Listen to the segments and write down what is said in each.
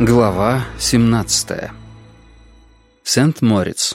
Глава 17. Сент-Мориц.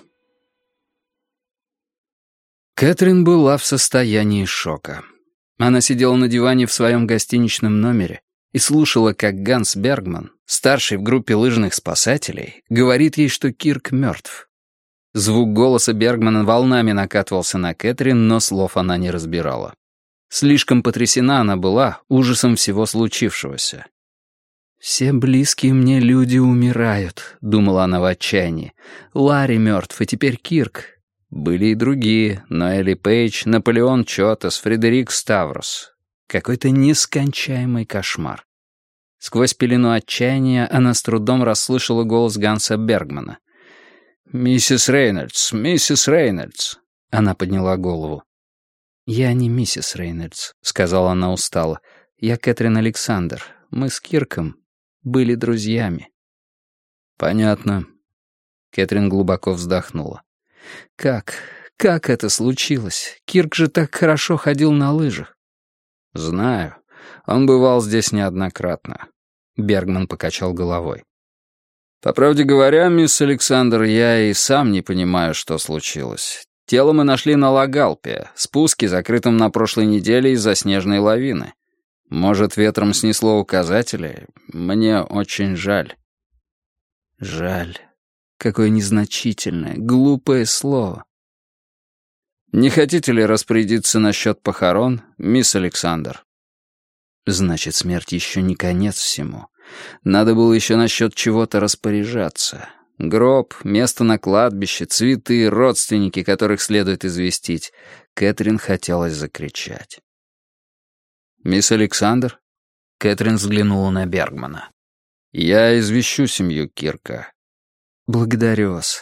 Кэтрин была в состоянии шока. Она сидела на диване в своем гостиничном номере и слушала, как Ганс Бергман, старший в группе лыжных спасателей, говорит ей, что Кирк мертв. Звук голоса Бергмана волнами накатывался на Кэтрин, но слов она не разбирала. Слишком потрясена она была ужасом всего случившегося. «Все близкие мне люди умирают», — думала она в отчаянии. «Ларри мертв, и теперь Кирк. Были и другие, Ноэли Пейдж, Наполеон Чотас, Фредерик Ставрос. Какой-то нескончаемый кошмар». Сквозь пелену отчаяния она с трудом расслышала голос Ганса Бергмана. «Миссис Рейнольдс, миссис Рейнольдс». Она подняла голову. «Я не миссис Рейнольдс», — сказала она устало. «Я Кэтрин Александр. Мы с Кирком были друзьями». «Понятно». Кэтрин глубоко вздохнула. «Как это случилось? Кирк же так хорошо ходил на лыжах». «Знаю. Он бывал здесь неоднократно». Бергман покачал головой. «По правде говоря, мисс Александр, я и сам не понимаю, что случилось. Тело мы нашли на Лагалпе, спуске, закрытом на прошлой неделе из-за снежной лавины. Может, ветром снесло указатели? Мне очень жаль». «Жаль. Какое незначительное, глупое слово». «Не хотите ли распорядиться насчет похорон, мисс Александр?» «Значит, смерть еще не конец всему. Надо было еще насчет чего-то распоряжаться. Гроб, место на кладбище, цветы, родственники, которых следует известить». Кэтрин хотелось закричать. «Мисс Александр?» Кэтрин взглянула на Бергмана. «Я извещу семью Кирка». «Благодарю вас».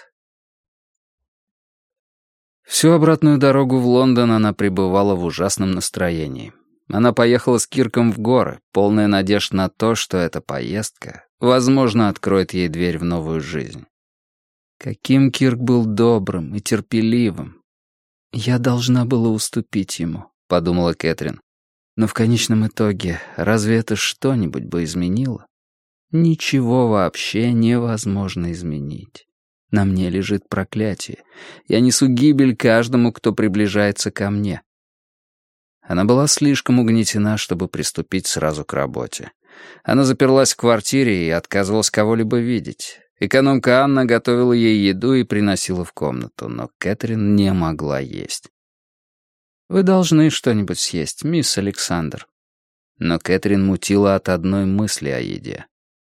Всю обратную дорогу в Лондон она пребывала в ужасном настроении. Она поехала с Кирком в горы, полная надежд на то, что эта поездка, возможно, откроет ей дверь в новую жизнь. Каким Кирк был добрым и терпеливым. «Я должна была уступить ему», — подумала Кэтрин. Но в конечном итоге, разве это что-нибудь бы изменило? Ничего вообще невозможно изменить. На мне лежит проклятие. Я несу гибель каждому, кто приближается ко мне. Она была слишком угнетена, чтобы приступить сразу к работе. Она заперлась в квартире и отказывалась кого-либо видеть. Экономка Анна готовила ей еду и приносила в комнату, но Кэтрин не могла есть. «Вы должны что-нибудь съесть, мисс Александр». Но Кэтрин мутила от одной мысли о еде.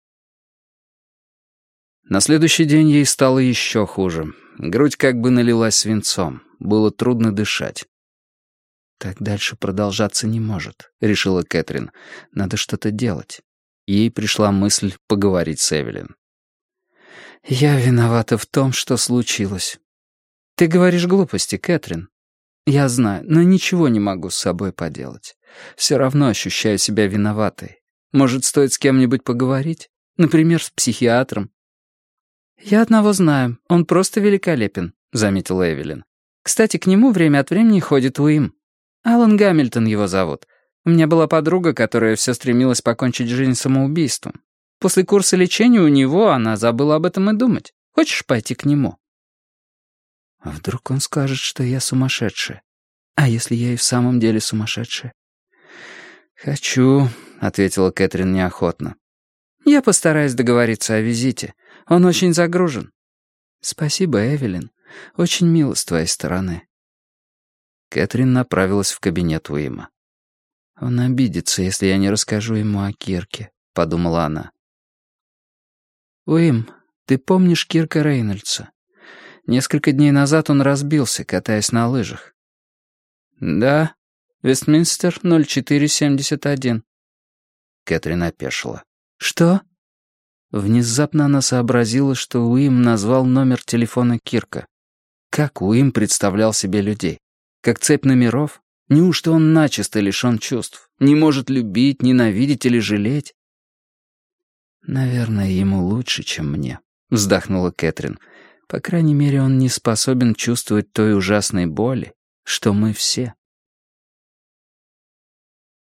На следующий день ей стало еще хуже. Грудь как бы налилась свинцом. Было трудно дышать. «Так дальше продолжаться не может», — решила Кэтрин. «Надо что-то делать». Ей пришла мысль поговорить с Эвелин. «Я виновата в том, что случилось». «Ты говоришь глупости, Кэтрин». «Я знаю, но ничего не могу с собой поделать. Все равно ощущаю себя виноватой. Может, стоит с кем-нибудь поговорить? Например, с психиатром?» «Я одного знаю. Он просто великолепен», — заметила Эвелин. «Кстати, к нему время от времени ходит Уим. Алан Гамильтон его зовут. У меня была подруга, которая все стремилась покончить жизнь самоубийством. После курса лечения у него она забыла об этом и думать. Хочешь пойти к нему?» «А вдруг он скажет, что я сумасшедшая? А если я и в самом деле сумасшедшая?» «Хочу», — ответила Кэтрин неохотно. «Я постараюсь договориться о визите. Он очень загружен». «Спасибо, Эвелин. Очень мило с твоей стороны». Кэтрин направилась в кабинет Уима. «Он обидится, если я не расскажу ему о Кирке», — подумала она. «Уим, ты помнишь Кирка Рейнольдса? Несколько дней назад он разбился, катаясь на лыжах». «Да, Вестминстер, 0471». Кэтрин опешила. «Что?» Внезапно она сообразила, что Уим назвал номер телефона Кирка. Как Уим представлял себе людей? Как цепь номеров? Неужто он начисто лишен чувств? Не может любить, ненавидеть или жалеть? «Наверное, ему лучше, чем мне», — вздохнула Кэтрин. «По крайней мере, он не способен чувствовать той ужасной боли, что мы все».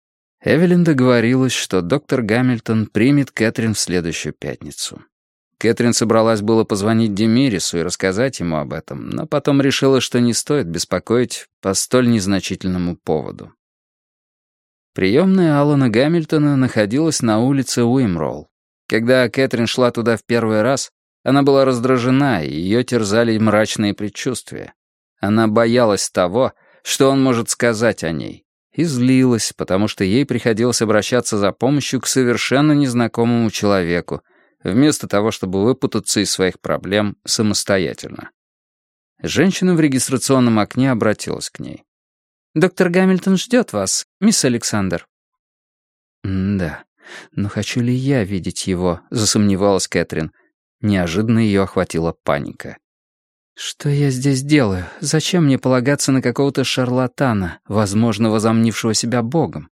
Эвелин договорилась, что доктор Гамильтон примет Кэтрин в следующую пятницу. Кэтрин собралась было позвонить Демирису и рассказать ему об этом, но потом решила, что не стоит беспокоить по столь незначительному поводу. Приемная Алана Гамильтона находилась на улице Уимролл. Когда Кэтрин шла туда в первый раз, она была раздражена, и ее терзали мрачные предчувствия. Она боялась того, что он может сказать о ней, и злилась, потому что ей приходилось обращаться за помощью к совершенно незнакомому человеку, вместо того, чтобы выпутаться из своих проблем самостоятельно. Женщина в регистрационном окне обратилась к ней. «Доктор Гамильтон ждет вас, мисс Александр». «Да, но хочу ли я видеть его?» — засомневалась Кэтрин. Неожиданно ее охватила паника. «Что я здесь делаю? Зачем мне полагаться на какого-то шарлатана, возможно, возомнившего себя богом?»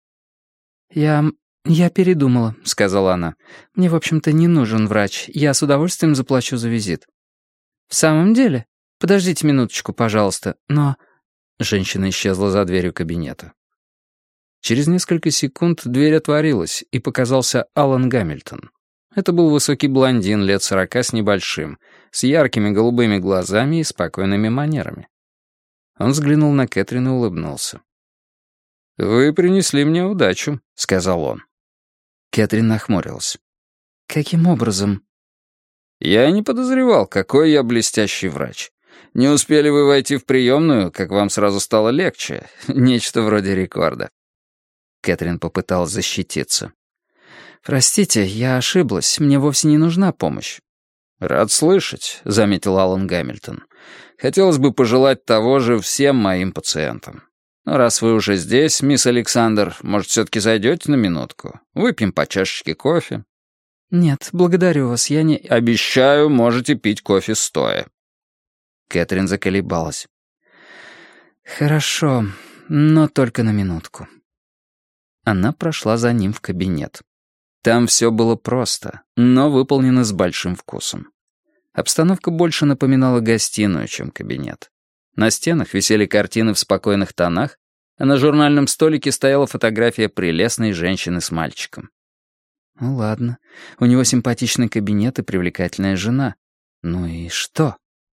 «Я передумала», — сказала она. «Мне, в общем-то, не нужен врач. Я с удовольствием заплачу за визит». «В самом деле? Подождите минуточку, пожалуйста. Но...» Женщина исчезла за дверью кабинета. Через несколько секунд дверь отворилась, и показался Алан Гамильтон. Это был высокий блондин лет 40 с небольшим, с яркими голубыми глазами и спокойными манерами. Он взглянул на Кэтрин и улыбнулся. «Вы принесли мне удачу», — сказал он. Кэтрин нахмурилась. «Каким образом?» «Я не подозревал, какой я блестящий врач. Не успели вы войти в приемную, как вам сразу стало легче. Нечто вроде рекорда». Кэтрин попыталась защититься. «Простите, я ошиблась. Мне вовсе не нужна помощь». «Рад слышать», — заметил Алан Гамильтон. «Хотелось бы пожелать того же всем моим пациентам. Но раз вы уже здесь, мисс Александр, может, все-таки зайдете на минутку? Выпьем по чашечке кофе?» «Нет, благодарю вас, я не...» «Обещаю, можете пить кофе стоя». Кэтрин заколебалась. «Хорошо, но только на минутку». Она прошла за ним в кабинет. Там все было просто, но выполнено с большим вкусом. Обстановка больше напоминала гостиную, чем кабинет. На стенах висели картины в спокойных тонах, а на журнальном столике стояла фотография прелестной женщины с мальчиком. Ну ладно, у него симпатичный кабинет и привлекательная жена. Ну и что?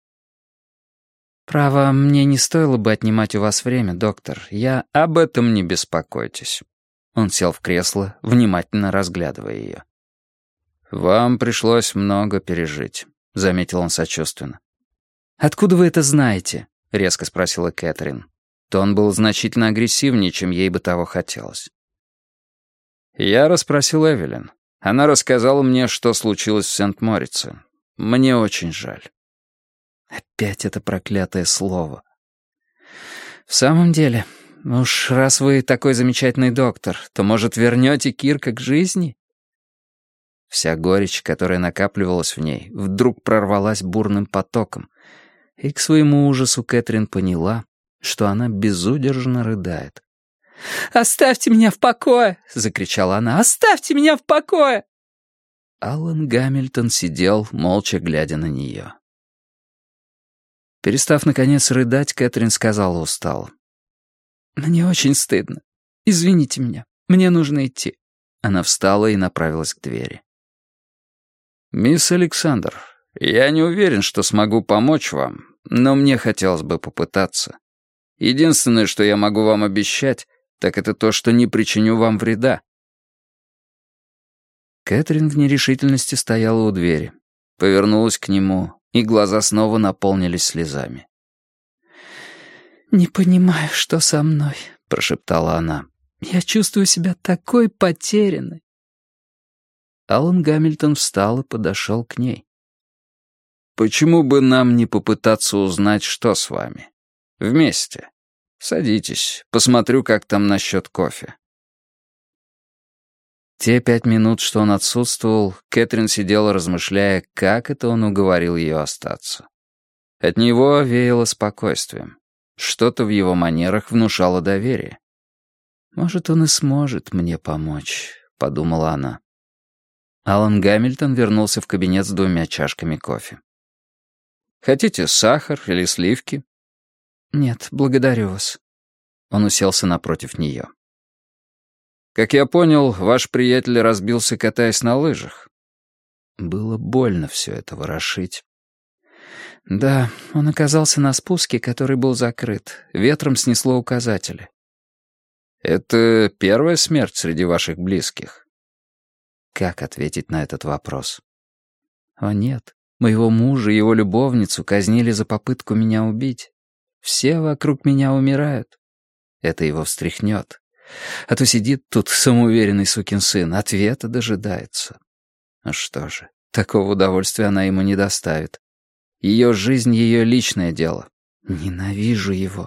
Право, мне не стоило бы отнимать у вас время, доктор. Я... Об этом не беспокойтесь. Он сел в кресло, внимательно разглядывая ее. «Вам пришлось много пережить», — заметил он сочувственно. «Откуда вы это знаете?» — резко спросила Кэтрин. Тон был значительно агрессивнее, чем ей бы того хотелось. «Я расспросил Эвелин. Она рассказала мне, что случилось в Сент-Морице. Мне очень жаль». Опять это проклятое слово. «В самом деле, уж раз вы такой замечательный доктор, то, может, вернете Кирка к жизни?» Вся горечь, которая накапливалась в ней, вдруг прорвалась бурным потоком, и к своему ужасу Кэтрин поняла, что она безудержно рыдает. «Оставьте меня в покое!» — закричала она. «Оставьте меня в покое!» Алан Гамильтон сидел, молча глядя на нее. Перестав, наконец, рыдать, Кэтрин сказала устало. «Мне очень стыдно. Извините меня. Мне нужно идти». Она встала и направилась к двери. «Мисс Александр, я не уверен, что смогу помочь вам, но мне хотелось бы попытаться. Единственное, что я могу вам обещать, так это то, что не причиню вам вреда». Кэтрин в нерешительности стояла у двери, повернулась к нему, и глаза снова наполнились слезами. «Не понимаю, что со мной», — прошептала она. «Я чувствую себя такой потерянной». Алан Гамильтон встал и подошел к ней. «Почему бы нам не попытаться узнать, что с вами? Вместе. Садитесь, посмотрю, как там насчет кофе». Те 5 минут, что он отсутствовал, Кэтрин сидела, размышляя, как это он уговорил ее остаться. От него веяло спокойствием. Что-то в его манерах внушало доверие. «Может, он и сможет мне помочь», — подумала она. Алан Гамильтон вернулся в кабинет с 2 чашками кофе. «Хотите сахар или сливки?» «Нет, благодарю вас». Он уселся напротив нее. Как я понял, ваш приятель разбился, катаясь на лыжах». Было больно все это ворошить. Да, он оказался на спуске, который был закрыт. Ветром снесло указатели. «Это первая смерть среди ваших близких?» Как ответить на этот вопрос? О нет, моего мужа и его любовницу казнили за попытку меня убить. Все вокруг меня умирают. Это его встряхнет. А то сидит тут самоуверенный сукин сын, ответа дожидается. Ну что же, такого удовольствия она ему не доставит. Ее жизнь — ее личное дело. Ненавижу его.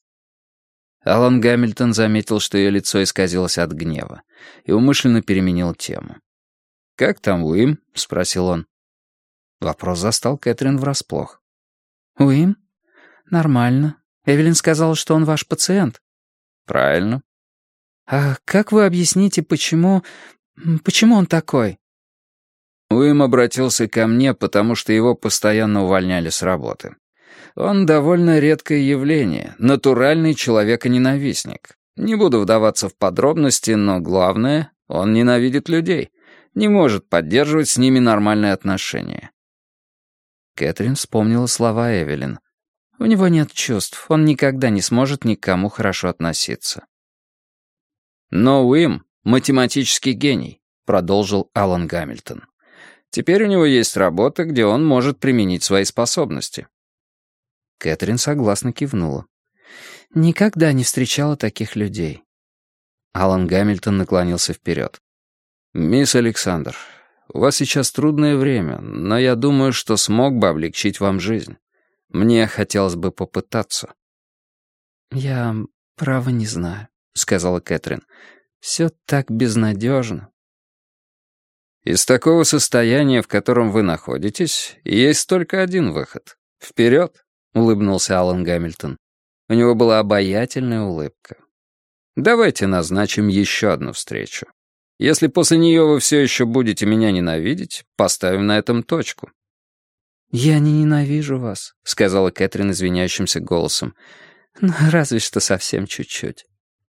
Алан Гамильтон заметил, что ее лицо исказилось от гнева, и умышленно переменил тему. «Как там Уим?» — спросил он. Вопрос застал Кэтрин врасплох. Уим? Нормально. Эвелин сказала, что он ваш пациент. «Правильно». А как вы объясните, почему он такой? Уим обратился ко мне, потому что его постоянно увольняли с работы. Он довольно редкое явление, натуральный человеконенавистник. Не буду вдаваться в подробности, но главное, он ненавидит людей, не может поддерживать с ними нормальные отношения. Кэтрин вспомнила слова Эвелин. У него нет чувств, он никогда не сможет ни к кому хорошо относиться. «Но Уим — математический гений», — продолжил Алан Гамильтон. «Теперь у него есть работа, где он может применить свои способности». Кэтрин согласно кивнула. Никогда не встречала таких людей. Алан Гамильтон наклонился вперед. «Мисс Александр, у вас сейчас трудное время, но я думаю, что смог бы облегчить вам жизнь. Мне хотелось бы попытаться». «Я, право, не знаю», — сказала Кэтрин. «Все так безнадежно». «Из такого состояния, в котором вы находитесь, есть только один выход. Вперед!» — улыбнулся Алан Гамильтон. У него была обаятельная улыбка. «Давайте назначим еще одну встречу. Если после нее вы все еще будете меня ненавидеть, поставим на этом точку». «Я не ненавижу вас», — сказала Кэтрин извиняющимся голосом. «Ну, разве что совсем чуть-чуть».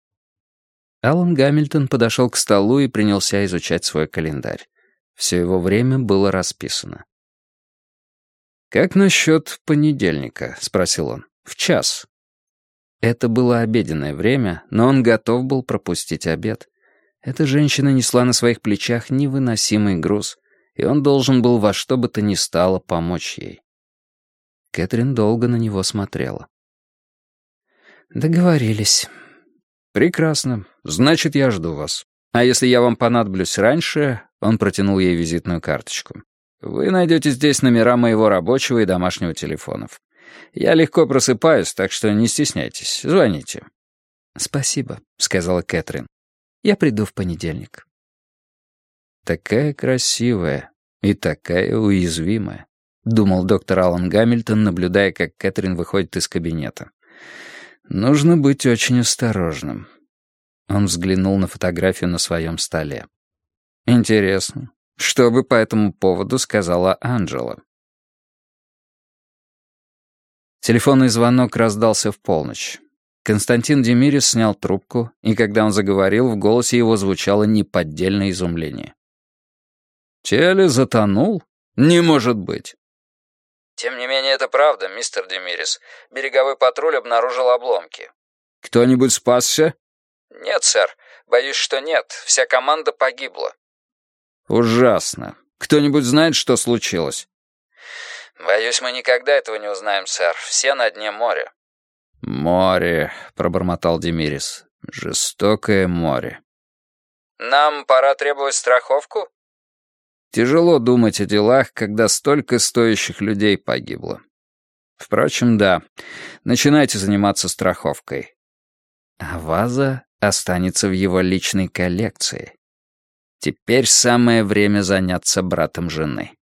Алан Гамильтон подошел к столу и принялся изучать свой календарь. Все его время было расписано. «Как насчет понедельника?» — спросил он. «В час». Это было обеденное время, но он готов был пропустить обед. Эта женщина несла на своих плечах невыносимый груз, и он должен был во что бы то ни стало помочь ей. Кэтрин долго на него смотрела. «Договорились». «Прекрасно. Значит, я жду вас. А если я вам понадоблюсь раньше...» Он протянул ей визитную карточку. «Вы найдете здесь номера моего рабочего и домашнего телефонов. Я легко просыпаюсь, так что не стесняйтесь. Звоните». «Спасибо», — сказала Кэтрин. «Я приду в понедельник». «Такая красивая и такая уязвимая», — думал доктор Алан Гамильтон, наблюдая, как Кэтрин выходит из кабинета. «Нужно быть очень осторожным». Он взглянул на фотографию на своем столе. «Интересно, что бы по этому поводу сказала Анджела?» Телефонный звонок раздался в полночь. Константин Демирис снял трубку, и когда он заговорил, в голосе его звучало неподдельное изумление. «Теле затонул? Не может быть!» «Тем не менее, это правда, мистер Демирис. Береговой патруль обнаружил обломки». «Кто-нибудь спасся?» «Нет, сэр. Боюсь, что нет. Вся команда погибла». «Ужасно. Кто-нибудь знает, что случилось?» «Боюсь, мы никогда этого не узнаем, сэр. Все на дне моря». «Море», — пробормотал Демирис. «Жестокое море». «Нам пора требовать страховку?» Тяжело думать о делах, когда столько стоящих людей погибло. Впрочем, да, начинайте заниматься страховкой. А ваза останется в его личной коллекции. Теперь самое время заняться братом жены.